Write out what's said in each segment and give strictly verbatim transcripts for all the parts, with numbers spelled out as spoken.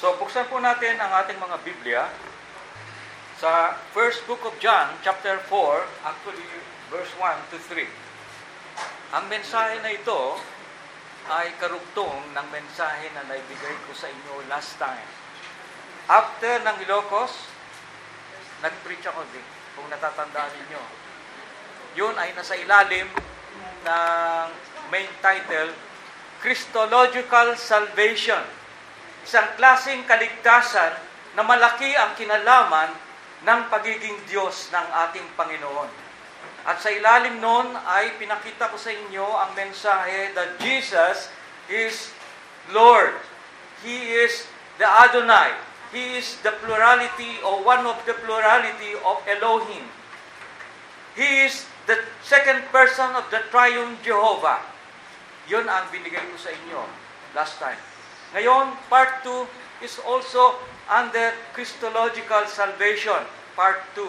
So, buksan po natin ang ating mga Biblia sa first book of John, chapter four, actually verse one to three. Ang mensahe na ito ay karugtong ng mensahe na naibigay ko sa inyo last time. After ng Ilocos, nag-preach ako din, kung natatandaan ninyo. Yun ay nasa ilalim ng main title, Christological Salvation. Isang klaseng kaligtasan na malaki ang kinalaman ng pagiging Diyos ng ating Panginoon. At sa ilalim nun ay pinakita ko sa inyo ang mensahe that Jesus is Lord. He is the Adonai. He is the plurality or one of the plurality of Elohim. He is the second person of the triune Jehovah. Yun ang binigay ko sa inyo last time. Ngayon, part two is also under Christological Salvation, part two.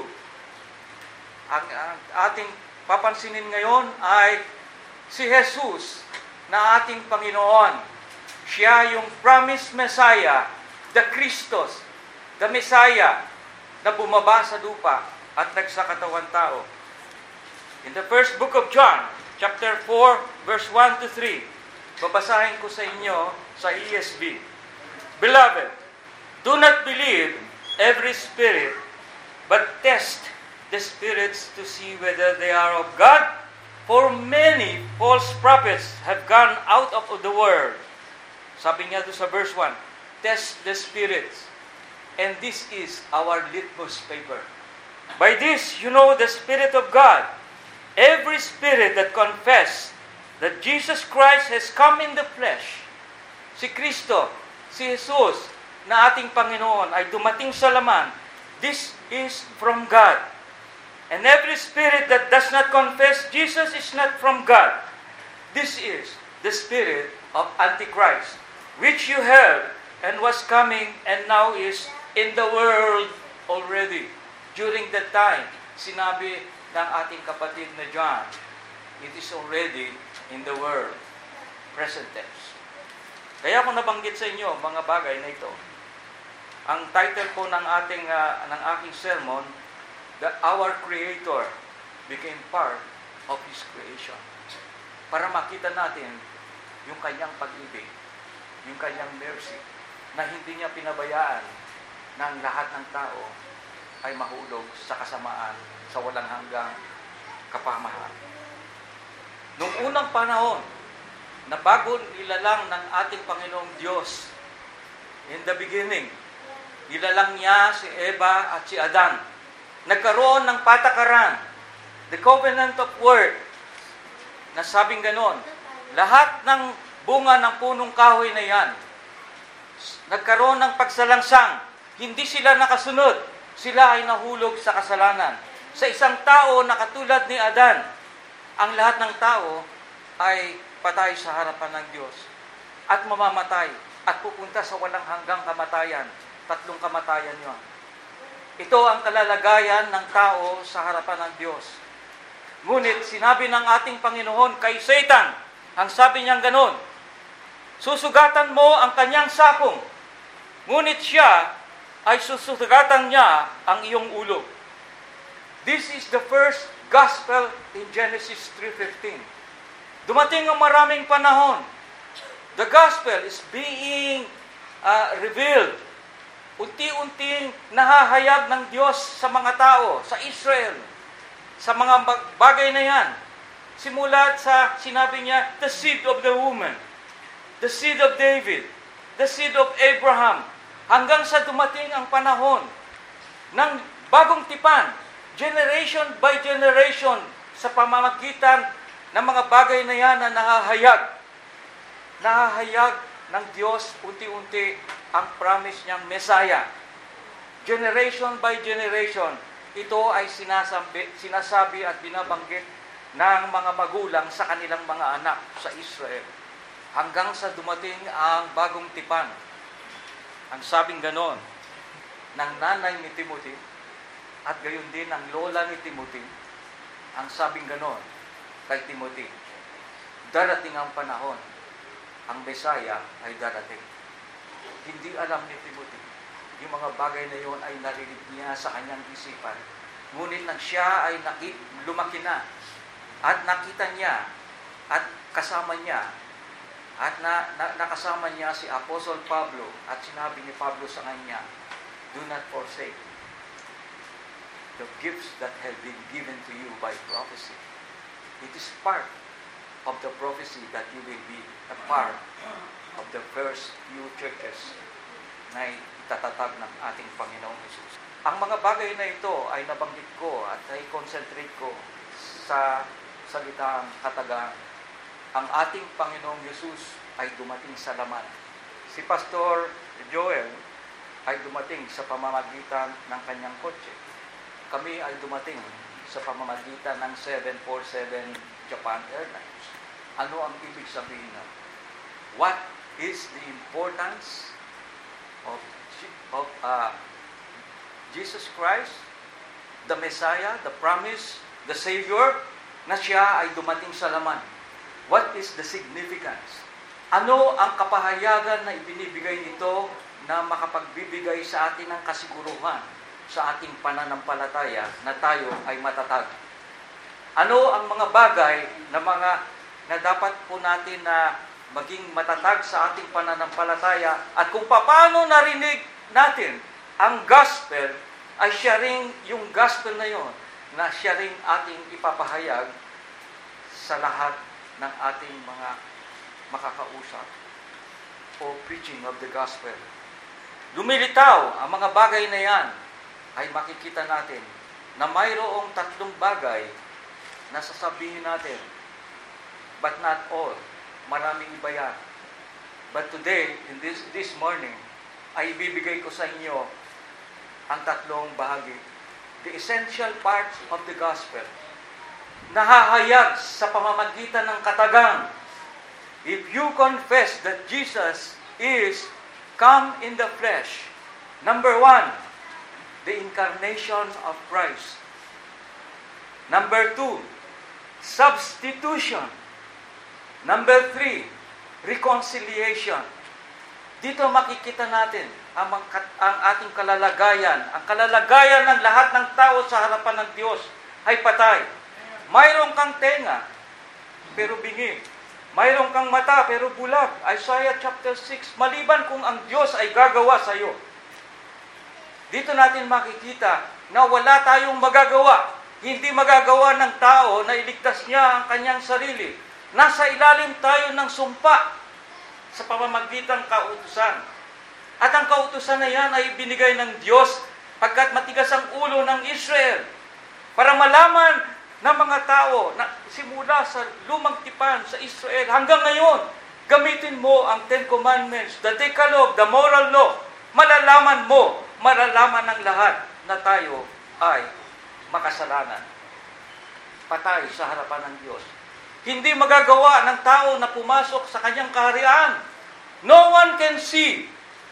Ang, ang ating papansinin ngayon ay si Jesus na ating Panginoon. Siya yung promised Messiah, the Christos, the Messiah, na bumaba sa lupa at nagsakatawan tao. In the first book of John, chapter four, verse one to three, babasahin ko sa inyo sa E S V. Beloved, do not believe every spirit, but test the spirits to see whether they are of God, for many false prophets have gone out of the world. Sabi niya doon sa verse one, test the spirits. And this is our litmus paper. By this you know the Spirit of God. Every spirit that confess that Jesus Christ has come in the flesh, si Kristo, si Jesus, na ating Panginoon ay dumating sa laman, this is from God. And every spirit that does not confess Jesus is not from God. This is the spirit of Antichrist, which you heard and was coming and now is in the world already. During that time, sinabi ng ating kapatid na John, it is already in the world. Present tense. Kaya ko nabanggit sa inyo mga bagay na ito. Ang title po ng ating uh, ng aking sermon, that our Creator became part of His creation. Para makita natin yung kanyang pag-ibig, yung kanyang mercy, na hindi niya pinabayaan ng lahat ng tao ay mahulog sa kasamaan, sa walang hanggang kapamahan. Noong unang panahon, na bago nilalang ng ating Panginoong Diyos, in the beginning, nilalang niya si Eva at si Adan. Nagkaroon ng patakaran, the covenant of word, na sabing ganon, lahat ng bunga ng punong kahoy na yan, nagkaroon ng pagsalangsang, hindi sila nakasunod, sila ay nahulog sa kasalanan. Sa isang tao na katulad ni Adan, ang lahat ng tao ay patay sa harapan ng Diyos at mamamatay at pupunta sa walang hanggang kamatayan. Tatlong kamatayan yun. Ito ang kalalagayan ng tao sa harapan ng Diyos. Ngunit sinabi ng ating Panginoon kay Satan, ang sabi niyang ganon, susugatan mo ang kanyang sakong, ngunit siya ay susugatan niya ang iyong ulo. This is the first gospel in Genesis three fifteen. Dumating ang maraming panahon. The gospel is being uh, revealed. Unti-unting nahahayag ng Diyos sa mga tao, sa Israel, sa mga bagay na yan. Simulat sa sinabi niya, the seed of the woman, the seed of David, the seed of Abraham, hanggang sa dumating ang panahon ng bagong tipan, generation by generation, sa pamamagitan ng mga bagay na yan na nahahayag. Nahahayag ng Diyos unti-unti ang promise niyang Messiah. Generation by generation, ito ay sinasabi, sinasabi at binabanggit ng mga magulang sa kanilang mga anak sa Israel. Hanggang sa dumating ang bagong tipan. Ang sabing ganon, ng nanay ni Timothy, at gayon din ang lola ni Timothy, ang sabing ganon kay Timothy, darating ang panahon, ang Messiah ay darating. Hindi alam ni Timothy. Yung mga bagay na yon ay narinig niya sa kanyang isipan. Ngunit nang siya ay nakit, lumaki na, at nakita niya, at kasama niya, at na, na, nakasama niya si Apostle Pablo, at sinabi ni Pablo sa kanya, do not forsake the gifts that have been given to you by prophecy. It is part of the prophecy that you will be a part of the first few churches na itatatag ng ating Panginoong Jesus. Ang mga bagay na ito ay nabanggit ko at ay concentrate ko sa salitang katagang, ang ating Panginoong Jesus ay dumating sa laman. Si Pastor Joel ay dumating sa pamamagitan ng kanyang kotse. Kami ay dumating sa pamamagitan ng seven forty-seven Japan Airlines. Ano ang ibig sabihin na? What is the importance of, of uh, Jesus Christ, the Messiah, the promise, the Savior, na siya ay dumating sa laman? What is the significance? Ano ang kapahayagan na ibinibigay nito na makapagbibigay sa atin ng kasiguruhan sa ating pananampalataya na tayo ay matatag? Ano ang mga bagay na mga na dapat po natin na maging matatag sa ating pananampalataya, at kung paano narinig natin ang gospel, ay siya rin yung gospel na yon na siya rin ating ipapahayag sa lahat ng ating mga makakausap o preaching of the gospel. Lumilitaw ang mga bagay na yan, ay makikita natin na mayroong tatlong bagay na sasabihin natin, but not all. Maraming iba yan. But today, in this, this morning, ay ibibigay ko sa inyo ang tatlong bahagi. The essential parts of the gospel. Nahahayag sa pamamagitan ng katagang. If you confess that Jesus is come in the flesh, number one, the incarnation of Christ. Number two, substitution. Number three, reconciliation. Dito makikita natin ang, ang ating kalalagayan. Ang kalalagayan ng lahat ng tao sa harapan ng Diyos ay patay. Mayroon kang tenga, pero bingi. Mayroon kang mata, pero bulag. Isaiah chapter six, maliban kung ang Diyos ay gagawa sa iyo. Dito natin makikita na wala tayong magagawa. Hindi magagawa ng tao na iligtas niya ang kanyang sarili. Nasa ilalim tayo ng sumpa sa pamamagitan kautusan. At ang kautusan na yan ay binigay ng Diyos pagkat matigas ang ulo ng Israel. Para malaman ng mga tao na simula sa lumang tipan sa Israel hanggang ngayon, gamitin mo ang Ten Commandments, the Decalogue, the moral law. Malalaman mo, malalaman ng lahat na tayo ay makasalanan. Patay sa harapan ng Diyos. Hindi magagawa ng tao na pumasok sa kanyang kaharian. No one can see.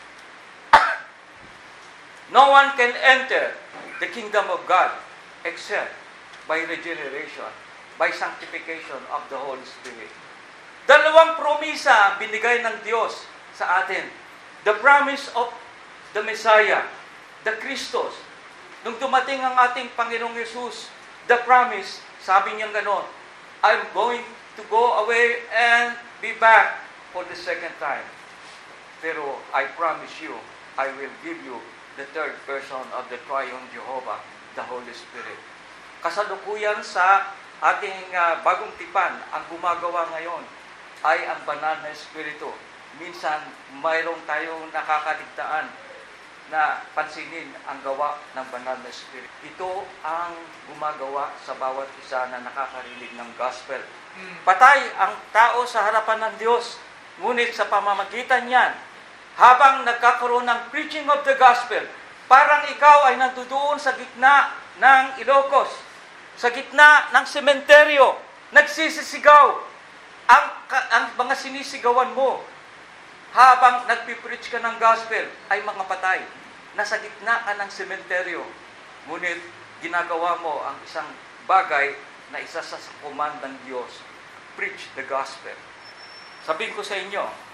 No one can enter the kingdom of God except by regeneration, by sanctification of the Holy Spirit. Dalawang promisa ang binigay ng Diyos sa atin. The promise of the Messiah, the Christos. Nung dumating ang ating Panginoong Yesus, the promise, sabi niya ganon, I'm going to go away and be back for the second time. Pero I promise you, I will give you the third person of the Triune Jehovah, the Holy Spirit. Kasalukuyan sa ating uh, bagong tipan, ang gumagawa ngayon ay ang banal na Espiritu. Minsan, mayroong tayong nakakaligtaan na pansinin ang gawa ng banal na Espiritu. Ito ang gumagawa sa bawat isa na nakakarinig ng gospel. Patay ang tao sa harapan ng Diyos. Ngunit sa pamamagitan niyan, habang nagkakaroon ng preaching of the gospel, parang ikaw ay nandoon sa gitna ng Ilocos, sa gitna ng sementeryo, nagsisisigaw. Ang, ang mga sinisigawan mo, habang nagpipreach ka ng gospel, ay mga patay. Nasa gitna ka ng sementeryo. Ngunit, ginagawa mo ang isang bagay na isa sa command ng Diyos. Preach the gospel. Sabihin ko sa inyo,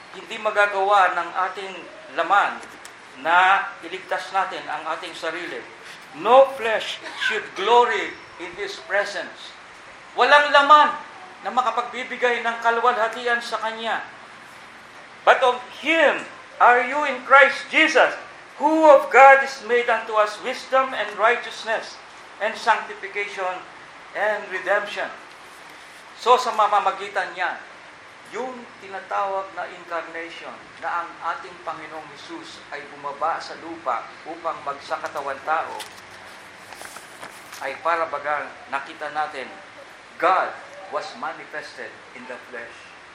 hindi magagawa ng ating laman na iligtas natin ang ating sarili. No flesh should glory in His presence. Walang laman na makapagbibigay ng kaluwalhatian sa Kanya. But of Him are you in Christ Jesus, who of God is made unto us wisdom and righteousness and sanctification and redemption. So sa mamamagitan niya, yung tinatawag na incarnation na ang ating Panginoong Hesus ay bumaba sa lupa upang magsakatawan tao, ay para bagang nakita natin, God was manifested in the flesh.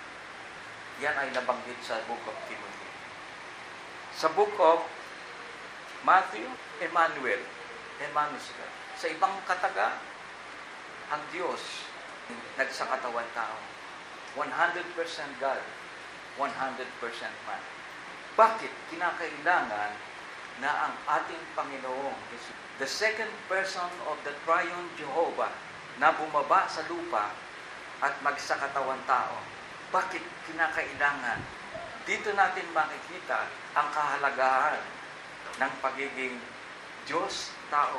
Yan ay nabanggit sa Book of Timothy. Sa Book of Matthew, Emmanuel, Emmanuel. Sa ibang kataga, ang Diyos nagsakatawan tao. one hundred percent God, one hundred percent man. Bakit kinakailangan na ang ating Panginoong, the second person of the triune Jehovah, na bumaba sa lupa at magsakatawan tao? Bakit kinakailangan? Dito natin makikita ang kahalagahan ng pagiging Diyos-tao,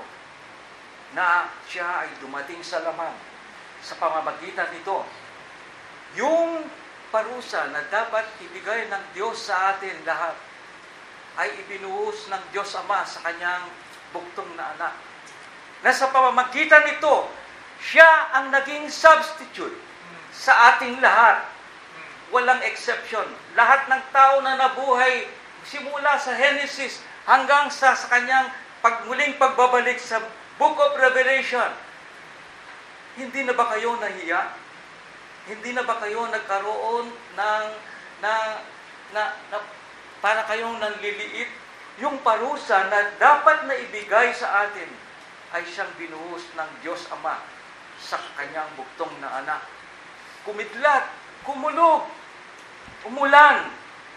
na siya ay dumating sa laman. Sa pamamagitan nito, yung parusa na dapat ibigay ng Diyos sa atin lahat ay ibinuhos ng Diyos Ama sa Kanyang buktong na anak. Na sa pamamagitan nito, siya ang naging substitute sa ating lahat. Walang exception. Lahat ng tao na nabuhay simula sa Genesis hanggang sa, sa Kanyang pagmuling pagbabalik sa Book of Revelation, hindi na ba kayo nahiya? Hindi na ba kayo nagkaroon ng na, na, na para kayong nanliliit? Yung parusa na dapat na ibigay sa atin ay siyang binuhos ng Diyos Ama sa Kanyang buktong na anak. Kumidlat, kumulog, umulan,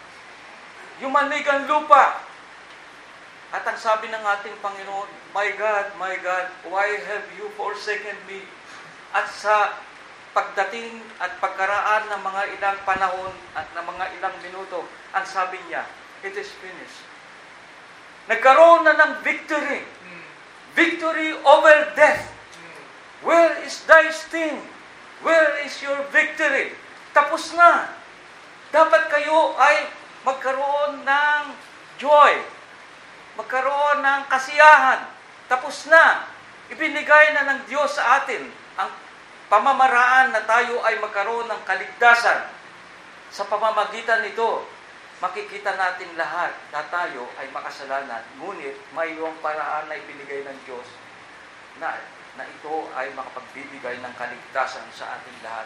yumanig ang lupa. At ang sabi ng ating Panginoon, My God, my God, why have you forsaken me? At sa pagdating at pagkaraan ng mga ilang panahon at ng mga ilang minuto, ang sabi niya, it is finished. Nagkaroon na ng victory. Victory over death. Where is thy sting? Where is your victory? Tapos na. Dapat kayo ay magkaroon ng joy. Magkaroon ng kasiyahan. Tapos na. Ibinigay na ng Diyos sa atin ang pamamaraan na tayo ay magkaroon ng kaligtasan. Sa pamamagitan nito, makikita natin lahat na tayo ay makasalanan. Ngunit mayroong paraan na ibinigay ng Diyos na, na ito ay makapagbibigay ng kaligtasan sa ating lahat.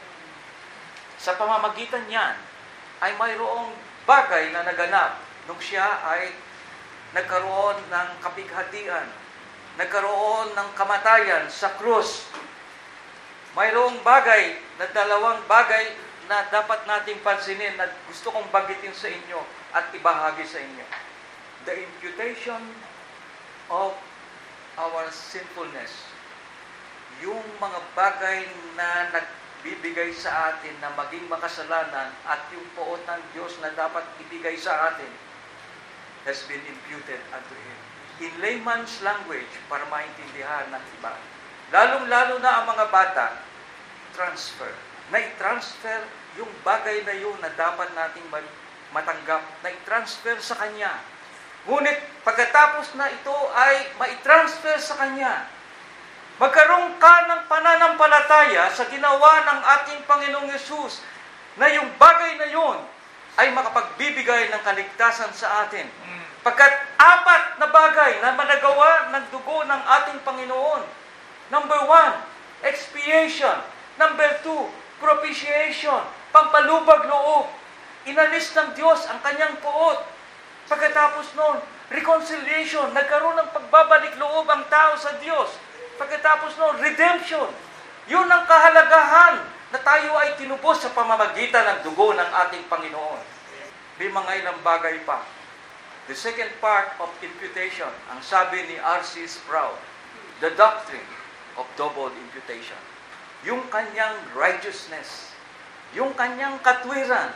Sa pamamagitan niyan, ay mayroong bagay na naganap nung siya ay nagkaroon ng kapighatian, nagkaroon ng kamatayan sa krus. Mayroong bagay na dalawang bagay na dapat nating pansinin na gusto kong banggitin sa inyo at ibahagi sa inyo. The imputation of our sinfulness. Yung mga bagay na nagbibigay sa atin na maging makasalanan at yung poot ng Diyos na dapat ibigay sa atin has been imputed unto Him. In layman's language, para maintindihan ng iba, lalong-lalo na ang mga bata, transfer. Na-transfer yung bagay na yun na dapat nating matanggap, na-transfer sa Kanya. Ngunit pagkatapos na ito ay ma-transfer sa Kanya, magkaroon ka ng pananampalataya sa ginawa ng ating Panginoong Yesus na yung bagay na yun ay makapagbibigay ng kaligtasan sa atin. Pagkat apat na bagay na managawa ng dugo ng ating Panginoon. Number one, expiation. Number two, propitiation. Pampalubag loob. Inalis ng Diyos ang Kanyang poot. Pagkatapos noon, reconciliation. Nagkaroon ng pagbabalik loob ang tao sa Diyos. Pagkatapos noon, redemption. Yun ang kahalagahan na tayo ay tinubos sa pamamagitan ng dugo ng ating Panginoon. May mga ilang bagay pa. The second part of imputation, ang sabi ni R C Sproul, the doctrine of double imputation. Yung kanyang righteousness, yung kanyang katwiran,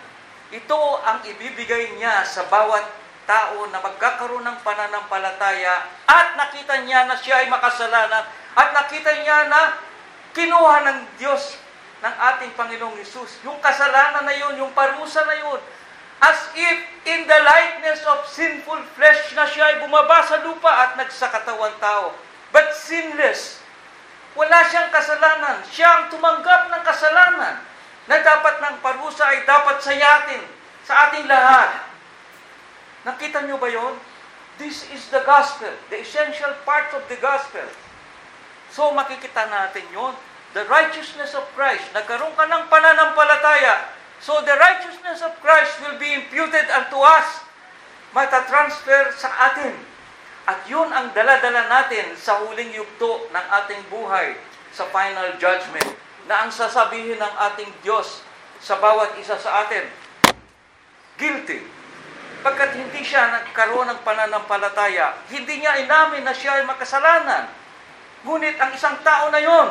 Ito ang ibibigay niya sa bawat tao na magkakaroon ng pananampalataya at nakita niya na siya ay makasalanan at nakita niya na kinuha ng Diyos ng ating Panginoong Hesus. Yung kasalanan na yun, yung parusa na yun, as if in the likeness of sinful flesh na siya ay bumaba sa lupa at nagsakatawang tao. But sinless. Wala siyang kasalanan. Siya ang tumanggap ng kasalanan na dapat ng parusa ay dapat sayatin sa ating lahat. Nakita niyo ba yon? This is the gospel, the essential part of the gospel. So makikita natin yon. The righteousness of Christ. Nagkaroon ka ng pananampalataya. So the righteousness of Christ will be imputed unto us. Matatransfer sa atin. At yun ang dala-dala natin sa huling yugto ng ating buhay sa final judgment. Na ang sasabihin ng ating Diyos sa bawat isa sa atin, guilty. Pagkat hindi siya nagkaroon ng pananampalataya, hindi niya inamin na siya ay makasalanan. Ngunit ang isang tao na yon,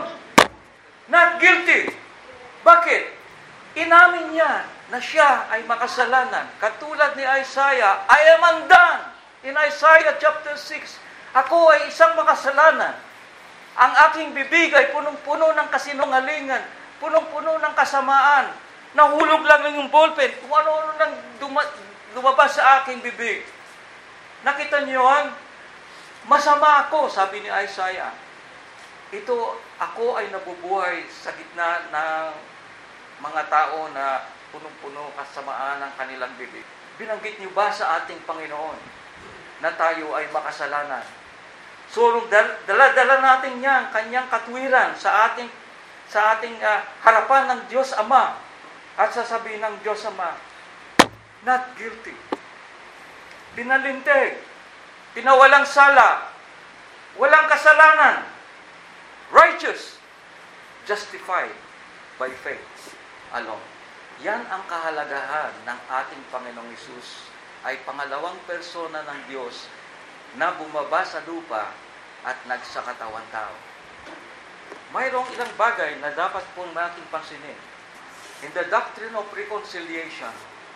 not guilty. Bakit? Inamin niya na siya ay makasalanan. Katulad ni Isaiah, I am undone. In Isaiah chapter six, ako ay isang makasalanan. Ang aking bibig ay punong-puno ng kasinungalingan, punong-puno ng kasamaan. Nahulog lang yung ballpen, kung ano-ano nang duma- lumabas sa aking bibig. Nakita niyo yun? Masama ako, sabi ni Isaiah. Ito, ako ay nabubuhay sa gitna ng mga tao na punong-puno kasamaan ng kanilang bibig. Binanggit niyo ba sa ating Panginoon na tayo ay makasalanan? So, dala-dala natin yan, kanyang katwiran sa ating sa ating uh, harapan ng Diyos Ama. At sasabihin ng Diyos Ama, not guilty. Pinalintig. Pinawalang sala. Walang kasalanan. Righteous. Justified by faith alone. Yan ang kahalagahan ng ating Panginoong Hesus, ay pangalawang persona ng Diyos na bumaba sa lupa at nagsakatawang tao. Mayroong ilang bagay na dapat pong natin pansinin. In the doctrine of reconciliation,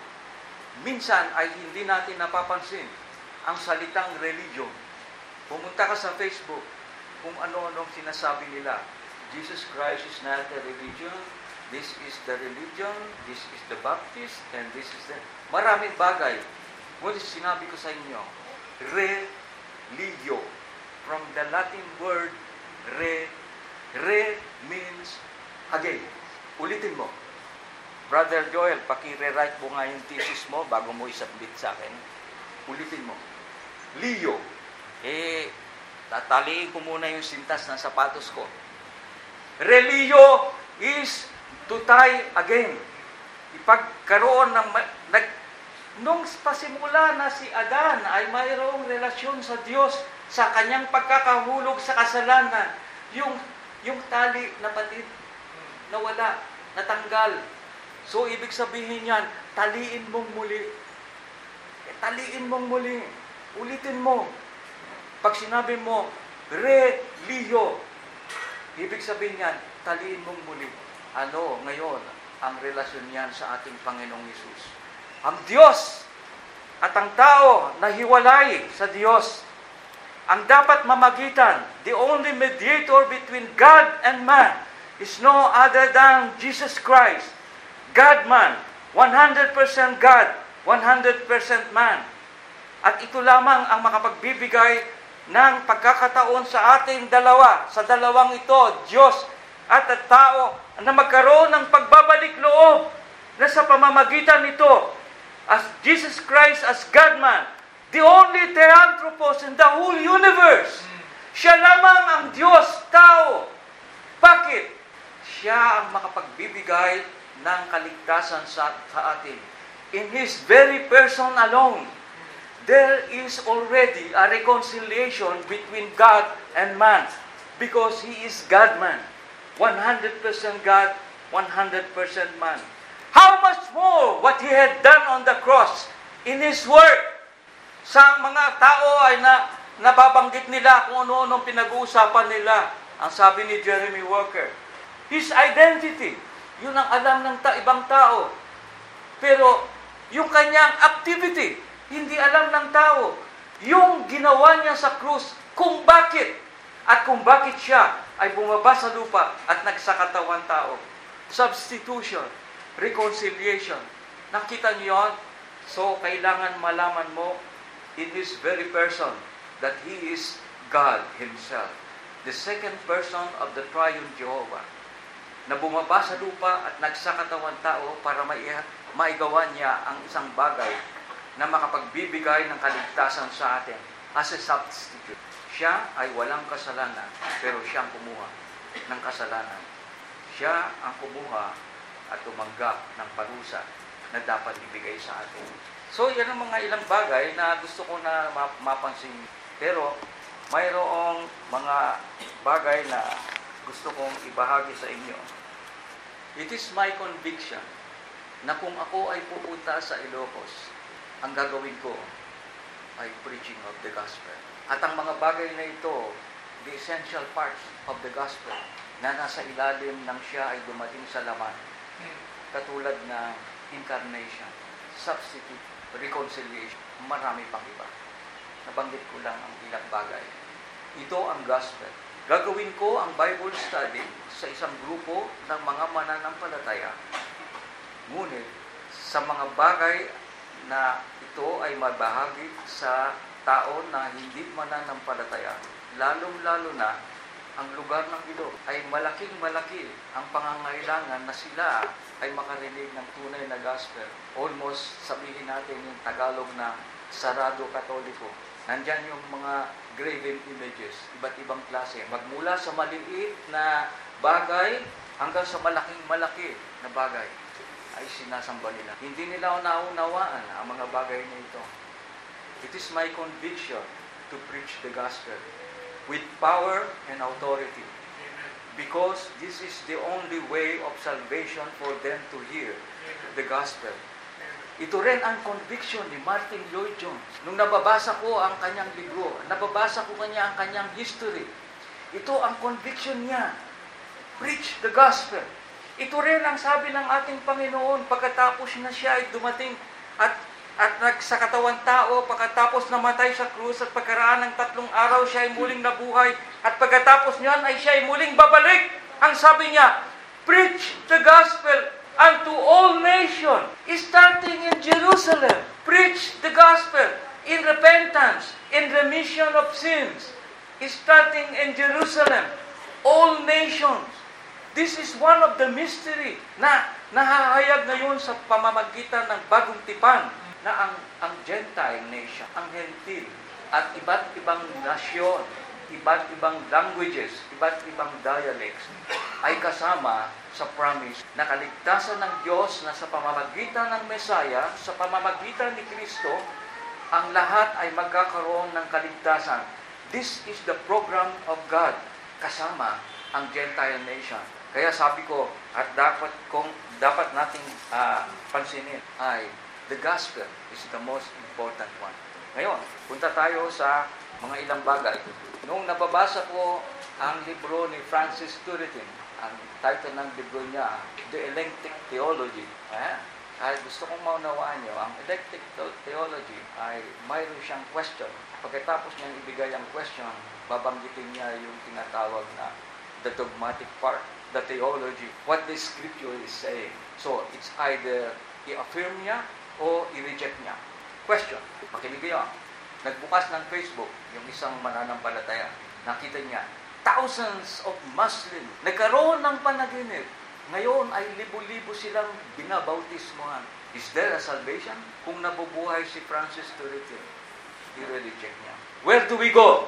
minsan ay hindi natin napapansin ang salitang religion. Pumunta ka sa Facebook, kung ano-anong sinasabi nila. Jesus Christ is not a religion, this is the religion, this is the Baptist, and this is the... Maraming bagay. Ngunit sinabi ko sa inyo, religio. From the Latin word, re, re means again. Ulitin mo. Brother Joel, paki-rewrite mo nga yung thesis mo bago mo isubmit sa akin. Ulitin mo. Lio. Eh, tataliin ko muna yung sintas ng sapatos ko. Religio is to tie again. Ipagkaroon ng... Nag, nung pasimula na si Adan ay mayroong relasyon sa Diyos sa kanyang pagkakahulog sa kasalanan, yung, yung tali na patid, nawala, natanggal. So, ibig sabihin yan, taliin mong muli. E, taliin mong muli. Ulitin mo. Pag sinabi mo, re-liyo, ibig sabihin yan, taliin mong muli. Ano, ngayon, ang relasyon yan sa ating Panginoong Hesus. Ang Diyos at ang tao na hiwalay sa Diyos, ang dapat mamagitan, the only mediator between God and man, is no other than Jesus Christ. God-man, one hundred percent God, one hundred percent man. At ito lamang ang makapagbibigay ng pagkakataon sa ating dalawa, sa dalawang ito, Diyos at at tao, na magkaroon ng pagbabalik loob na sa pamamagitan nito, as Jesus Christ as God-man, the only Theanthropos in the whole universe. Siya lamang ang Diyos, tao. Bakit? Siya ang makapagbibigay ng kaligtasan sa, sa atin. In His very person alone, there is already a reconciliation between God and man because He is God-man. one hundred percent God, one hundred percent man. How much more what He had done on the cross in His work? Sa mga tao ay na, nababanggit nila kung ano-anong pinag-uusapan nila. Ang sabi ni Jeremy Walker, His identity, yun ang alam ng ta- ibang tao. Pero Yung kanyang activity, hindi alam ng tao. Yung ginawa niya sa krus, kung bakit. At kung bakit siya ay bumaba sa lupa at nagsakatawan tao. Substitution, reconciliation. Nakita niyo yun? So, kailangan malaman mo in His very person that He is God Himself. The second person of the triune Jehovah, na bumaba sa lupa at nagsakatawan tao para maigawa niya ang isang bagay na makapagbibigay ng kaligtasan sa atin as a substitute. Siya ay walang kasalanan, pero siya ang kumuha ng kasalanan. Siya ang kumuha at tumanggap ng parusa na dapat ibigay sa atin. So, yan ang mga ilang bagay na gusto ko na mapansin. Pero, mayroong mga bagay na gusto kong ibahagi sa inyo. It is my conviction na kung ako ay pupunta sa Ilocos, ang gagawin ko ay preaching of the gospel. At ang mga bagay na ito, the essential parts of the gospel, na nasa ilalim ng siya ay dumating sa laman. Katulad ng incarnation, substitute, reconciliation, marami pang iba. Nabanggit ko lang ang ilang bagay. Ito ang gospel. Gagawin ko ang Bible study sa isang grupo ng mga mananampalataya. Ngunit, sa mga bagay na ito ay mabahagi sa tao na hindi mananampalataya, lalong-lalo na ang lugar ng Ilog ay malaking-malaki ang pangangailangan na sila ay makarinig ng tunay na gospel. Almost sabihin natin yung Tagalog na sarado katoliko. Nandyan yung mga graven images, iba't ibang klase. Magmula sa maliit na bagay hanggang sa malaking-malaki na bagay ay sinasamba nila. Hindi nila naunawaan ang mga bagay na ito. It is my conviction to preach the gospel with power and authority. Because this is the only way of salvation for them to hear the gospel. Ito rin ang conviction ni Martin Lloyd-Jones. Nung nababasa ko ang kanyang libro, nababasa ko kanya ang kanyang history, ito ang conviction niya. Preach the gospel. Ito rin ang sabi ng ating Panginoon pagkatapos na siya ay dumating at at nagsakatawan tao, pagkatapos namatay sa krus at pagkaraan ng tatlong araw siya ay muling nabuhay at pagkatapos niyan ay siya ay muling babalik. Ang sabi niya, preach the gospel unto all nations, starting in Jerusalem. Preach the gospel in repentance, in remission of sins, starting in Jerusalem. All nations. This is one of the mystery na nahahayag ngayon sa pamamagitan ng bagong tipan na ang, ang Gentile nation, ang Hentil, at iba't ibang nasyon, iba't ibang languages, iba't ibang dialects, ay kasama sa promise na kaligtasan ng Diyos na sa pamamagitan ng Messiah, sa pamamagitan ni Kristo, ang lahat ay magkakaroon ng kaligtasan. This is the program of God, kasama ang Gentile nation. Kaya sabi ko, at dapat kung dapat nating uh, pansinin ay the gospel is the most important one. Ngayon, punta tayo sa mga ilang bagay. Noong nababasa ko ang libro ni Francis Turretin, ang title ng libro niya, The Eclectic Theology. Eh? Ay gusto kong maunawaan niyo, ang Eclectic Theology ay mayroon siyang question. Pagkatapos niyang ibigay ang question, babanggitin niya yung tinatawag na the dogmatic part, the theology, what the scripture is saying. So, it's either i-affirm niya o i-reject niya. Question, makinig kayo. Nagbukas ng Facebook yung isang mananampalataya. Nakita niya, thousands of Muslims nagkaroon ng panaginip. Ngayon ay libo-libo silang binabautismohan. Is there a salvation? Kung nabubuhay si Francis Turretin, i-reject niya. Where do we go?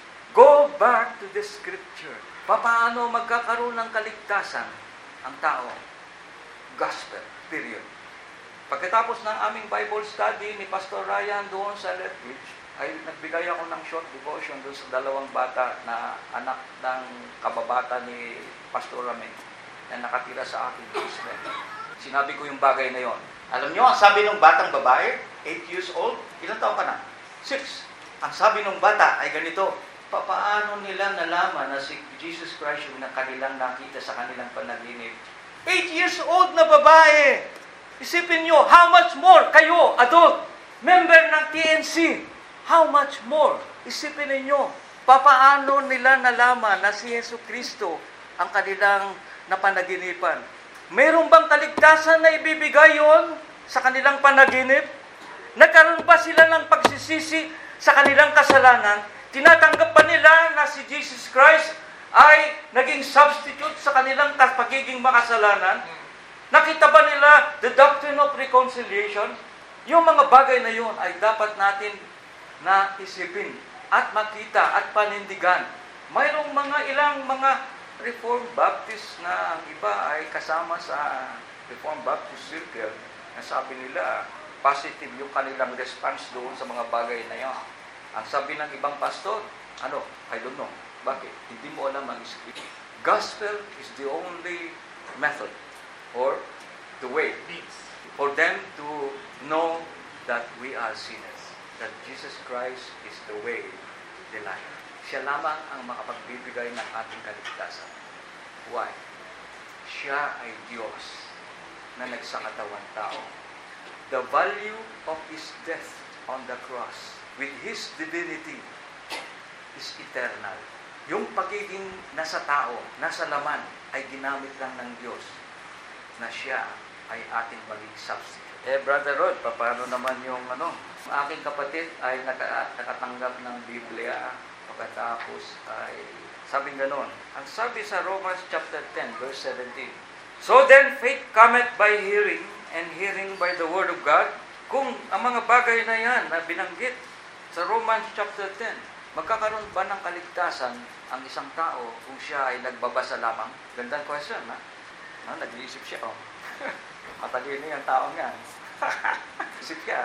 Go back to the scripture. Paano magkakaroon ng kaligtasan ang tao? Gospel, period. Pagkatapos ng aming Bible study ni Pastor Ryan doon sa Lethbridge, ay nagbigay ako ng short devotion doon sa dalawang bata na anak ng kababata ni Pastor Ramin na nakatira sa aking basement. Sinabi ko yung bagay na yon. Alam nyo, ang sabi ng batang babae, eight years old, ilang taon ka na? six. Ang sabi ng bata ay ganito, paano nila nalaman na si Jesus Christ yung na kanilang nakita sa kanilang panaginip? eight years old na babae! Isipin nyo, how much more kayo, adult, member ng T N C, how much more? Isipin ninyo, papaano nila nalaman na si Yesu Kristo ang kanilang napanaginipan? Mayroon bang kaligtasan na ibibigay yon sa kanilang panaginip? Nagkaroon ba sila ng pagsisisi sa kanilang kasalanan? Tinatanggap pa nila na si Jesus Christ ay naging substitute sa kanilang pagiging makasalanan? Nakita ba nila the doctrine of reconciliation? Yung mga bagay na yun ay dapat natin na isipin at makita at panindigan. Mayroong mga ilang mga Reformed Baptist na ang iba ay kasama sa Reformed Baptist Circle na sabi nila positive yung kanilang response doon sa mga bagay na yun. Ang sabi ng ibang pastor, ano, I don't know. Bakit? Hindi mo alam ang script. Gospel is the only method or the way for them to know that we are sinners. That Jesus Christ is the way, the life. Siya lamang ang makapagbibigay ng ating kaligtasan. Why? Siya ay Diyos na nagsakatawan tao. The value of His death on the cross with His divinity is eternal. Yung pagiging nasa tao, nasa laman, ay ginamit lang ng Diyos na siya ay ating maging substitute. Eh, Brother Rod, paano naman yung ano? Aking kapatid ay naka, nakatanggap ng Biblia, pagkatapos ay sabing ganon. Ang sabi sa Romans chapter ten, verse seventeen, so then faith cometh by hearing, and hearing by the word of God. Kung ang mga bagay na yan na binanggit sa Romans chapter ten, magkakaroon ba ng kaligtasan ang isang tao kung siya ay nagbabasa lamang? Gandang question, ha? No, nag-iisip siya, oh. Matalino yung taong yan. Isip siya.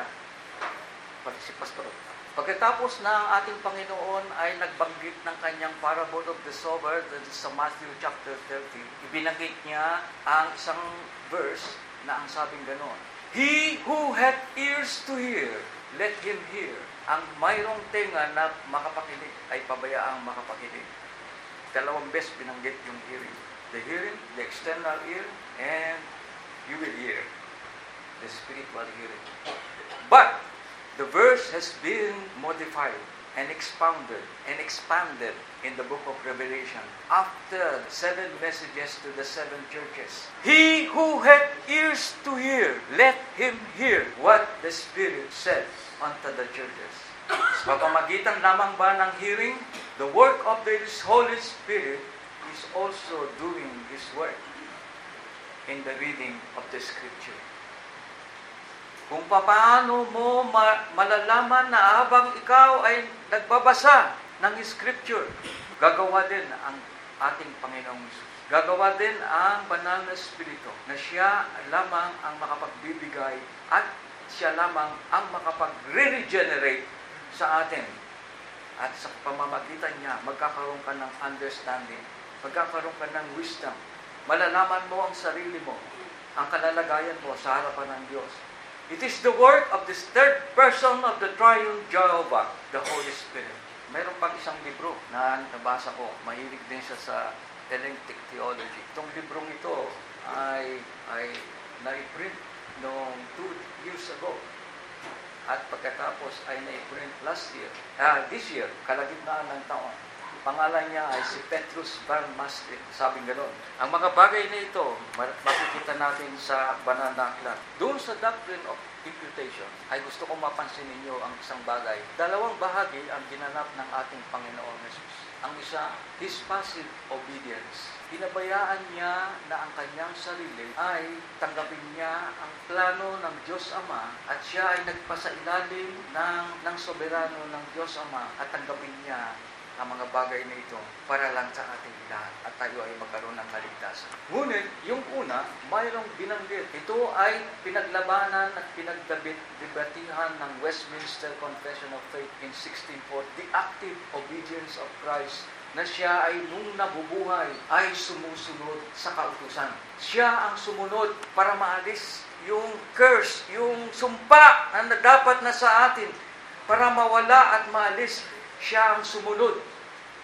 Pati si Pastor. Pagkatapos na ang ating Panginoon ay nagbanggit ng kanyang parable of the sower, that is sa Matthew chapter thirty, ibinanggit niya ang isang verse na ang sabing ganon, he who hath ears to hear, let him hear. Ang mayroong tenga na makapakinig ay pabayaang makapakinig. Dalawang beses binanggit yung hearing. The hearing, the external ear, and you will hear. The spiritual hearing. But the verse has been modified and expounded and expanded in the book of Revelation after seven messages to the seven churches. He who hath ears to hear, let him hear what the Spirit says unto the churches. Sa pamamagitan lamang ba ng hearing, the work of the Holy Spirit is also doing His work in the reading of the Scripture. Kung paano mo ma- malalaman na habang ikaw ay nagbabasa ng Scripture, gagawa din ang ating Panginoong Hesus. Gagawa din ang banal na Espiritu na siya lamang ang makapagbibigay at siya lamang ang makapag-regenerate sa atin. At sa pamamagitan niya, magkakaroon ka ng understanding, magkakaroon ka ng wisdom, malalaman mo ang sarili mo, ang kalalagayan mo sa harapan ng Diyos. It is the work of this third person of the triune Jehovah, the Holy Spirit. Mayroon pang isang libro na nabasa ko. Mahilig din siya sa Hellenistic theology. Itong librong ito ay, ay na-print noong two years ago. At pagkatapos ay na-print last year. Ah, this year, kalagitnaan ng taon. Pangalan niya ay si Petrus Van Mastricht. Sabing gano'n. Ang mga bagay na ito, makikita natin sa banal na aklat. Doon sa doctrine of imputation, ay gusto kong mapansin ninyo ang isang bagay. Dalawang bahagi ang ginanap ng ating Panginoon Jesus. Ang isa, His passive obedience. Pinabayaan niya na ang kanyang sarili ay tanggapin niya ang plano ng Diyos Ama at siya ay nagpasailalim ng, ng soberano ng Diyos Ama at tanggapin niya ang mga bagay na ito para lang sa ating lahat at tayo ay magkaroon ng kaligtasan. Ngunit, yung una, mayroong binanggit. Ito ay pinaglabanan at pinagdebatihan ng Westminster Confession of Faith in sixteen forty, the active obedience of Christ, na siya ay nung nabubuhay ay sumusunod sa kautusan. Siya ang sumunod para maalis yung curse, yung sumpa na dapat na sa atin para mawala at maalis. Siya ang sumunod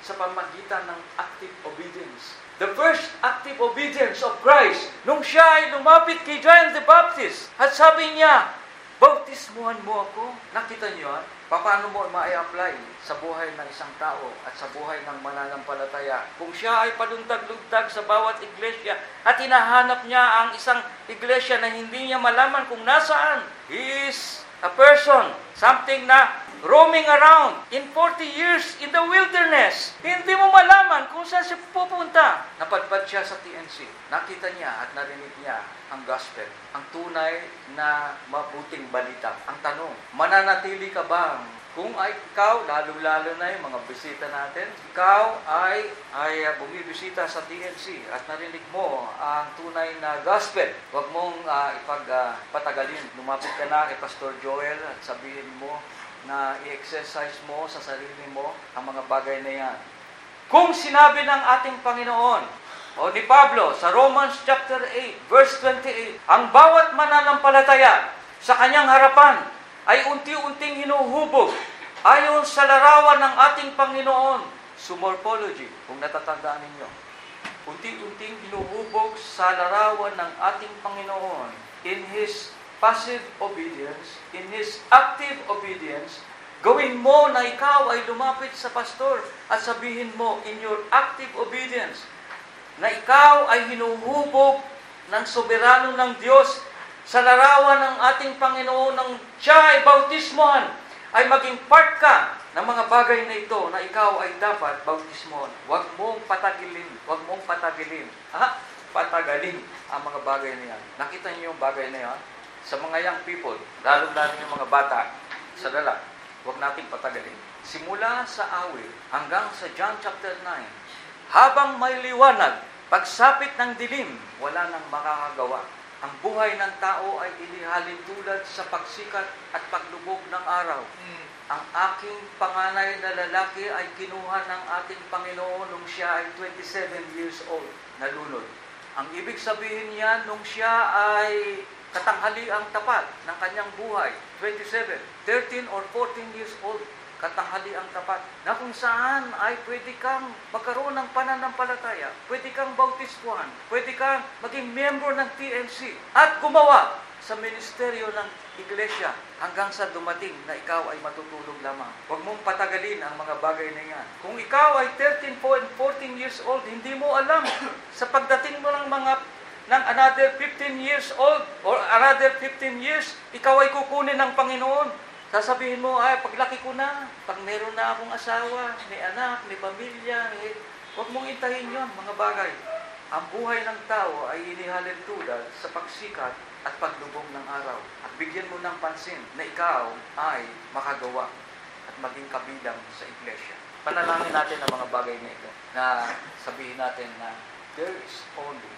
sa pamagitan ng active obedience. The first active obedience of Christ, nung siya ay lumapit kay John the Baptist, at sabi niya, bautismuhan mo ako. Nakita niyo, paano mo ma-apply sa buhay ng isang tao at sa buhay ng mananampalataya? Kung siya ay paluntag-luntag sa bawat iglesia at hinahanap niya ang isang iglesia na hindi niya malaman kung nasaan, he is a person, something na roaming around in forty years in the wilderness. Hindi mo malaman kung saan siya pupunta. Napadpad siya sa T N C. Nakita niya at narinig niya ang gospel, ang tunay na mabuting balita. Ang tanong, mananatili ka bang kung ay ikaw, lalo-lalo na yung mga bisita natin, ikaw ay, ay bumibisita sa T N C at narinig mo ang tunay na gospel, huwag mong uh, ipagpatagalin. Uh, Lumapit ka na kay Pastor Joel at sabihin mo na i-exercise mo sa sarili mo ang mga bagay na yan. Kung sinabi ng ating Panginoon, o ni Pablo sa Romans chapter eight, verse twenty-eight, ang bawat mananampalataya sa kanyang harapan ay unti-unting hinuhubog ayon sa larawan ng ating Panginoon. Sumorphology, kung natatandaan ninyo. Unti-unting hinuhubog sa larawan ng ating Panginoon in His passive obedience, in His active obedience. Gawin mo na ikaw ay lumapit sa pastor at sabihin mo in your active obedience na ikaw ay hinuhubog ng soberano ng Diyos sa larawan ng ating Panginoon nang siya ay bautismohan, ay maging part ka ng mga bagay na ito na ikaw ay dapat bautismohan. Huwag mong patagilin, huwag mong patagilin, ha? Patagalin ang mga bagay na yan. Nakita niyo yung bagay na yan? Sa mga young people, lalo-lalo yung mga bata, sa dala, huwag nating patagalin. Simula sa awit hanggang sa John chapter nine, habang may liwanag, pagsapit ng dilim, wala nang makakagawa. Ang buhay ng tao ay inihalin tulad sa pagsikat at paglubog ng araw. Mm. Ang aking panganay na lalaki ay kinuha ng ating Panginoon nung siya ay twenty-seven years old, nalunod. Ang ibig sabihin niya, nung siya ay katanghali ang tapat ng kanyang buhay, twenty-seven, thirteen or fourteen years old, katanghali ang tapat, na kung saan ay pwede kang magkaroon ng pananampalataya, pwede kang bautismuhan, pwede kang maging member ng T N C, at gumawa sa ministeryo ng iglesia hanggang sa dumating na ikaw ay matutulog lamang. Huwag mong patagalin ang mga bagay na yan. Kung ikaw ay thirteen, fourteen years old, hindi mo alam sa pagdating mo ng mga ng another fifteen years old or another fifteen years, ikaw ay kukunin ng Panginoon. Sasabihin mo, ay, paglaki ko na, pag meron na akong asawa, may anak, may pamilya, eh, huwag mong intahin yon mga bagay. Ang buhay ng tao ay inihalin tulad sa pagsikat at paglubog ng araw. At bigyan mo ng pansin na ikaw ay makagawa at maging kabilang sa iglesia. Panalangin natin ang mga bagay na ito, na sabihin natin na there is only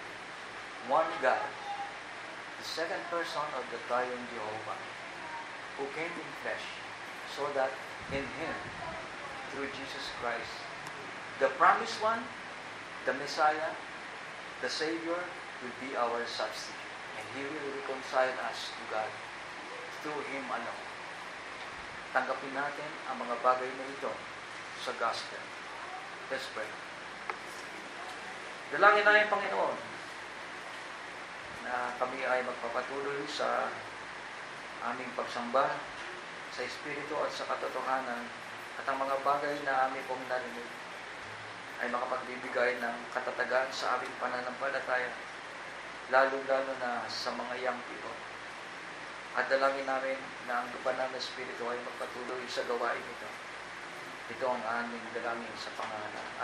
one God, the second person of the triune Jehovah, who came in flesh, so that in Him, through Jesus Christ, the promised one, the Messiah, the Savior, will be our substitute. And He will reconcile us to God through Him alone. Tanggapin natin ang mga bagay na ito sa gospel. Let's pray. Dalangin natin, Panginoon, na kami ay magpapatuloy sa aming pagsamba sa Espiritu at sa katotohanan, at ang mga bagay na aming pong narinig ay makapagbibigay ng katatagan sa aming pananampalataya, lalo-lalo na sa mga young people. At dalangin namin na ang lupanan ng Espiritu ay magpatuloy sa gawain ito. Ito ang aming dalangin sa pangalan